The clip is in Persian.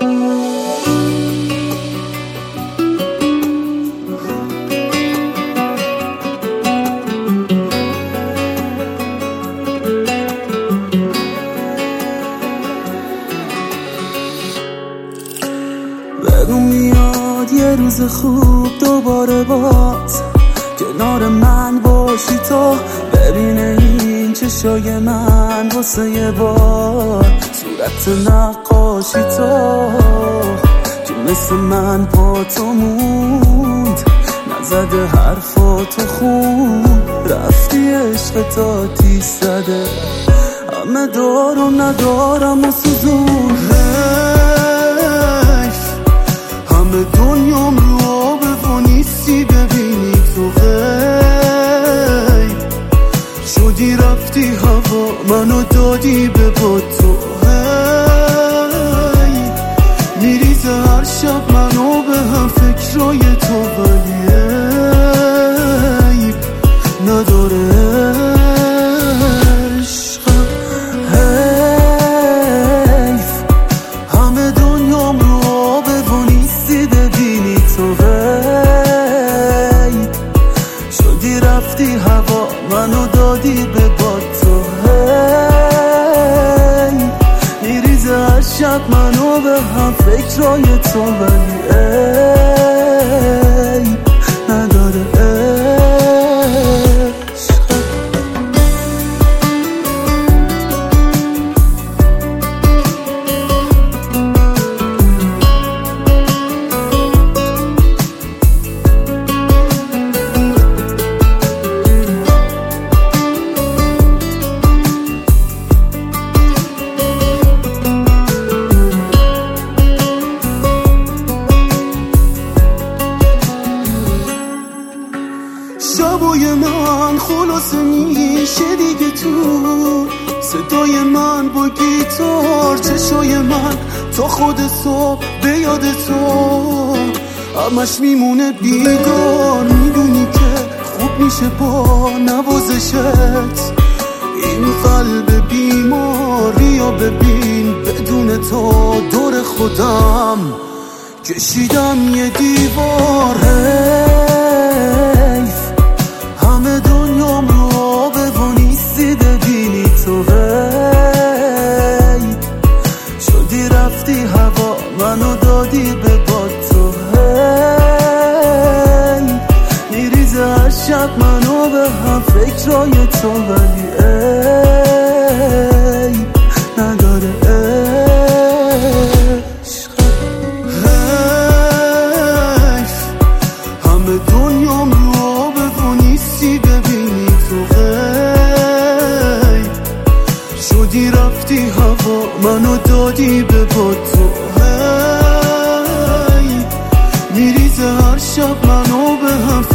بگو میاد یه روز خوب دوباره باز کنار من باشی تو، ببینه این چشای من واسه یه بار صورت نقاشی تو که مثل من با تو موند، نزده حرفاتو خون، رفتی عشق تا تیز زده، همه دارم ندارم و سوزون، همه دنیام رو آبه و نیستی ببینی تو غیب شدی، رفتی هوا منو دادی به با تو، میریزه هر شب منو به هم فکرای تو، ولی عیب نداره عشقم، حیف همه دنیام رو آبه و نیستی ببینی تو غیب شدی، رفتی هوا منو دادی به با تو، میریزه هر شب منو به هم فکرای تو، ولی عیب نداره شبای من خلاصه میشه دیگه تو، صدای من با گیتار، چشای من تا خود صبح به یاد تو، همش میمونه بیگار، میدونی که خوب میشه با نوازشت، این قلب بیماری رو ببین، بدون تو دور خودم کشیدم یه دیوار، همه دنیام رو آبه و نیستی ببینی تو غیب شدی، رفتی هوا منو دادی به با تو، میریزه هر شب منو به هم فکرای تو، ولی عیب نداره عشقم، حیف همه دنیام رو آبه و نیستی ببینی تو غیب شدی، رفتی هوا منو دادی به با تو، میریزه هر شب منو به هم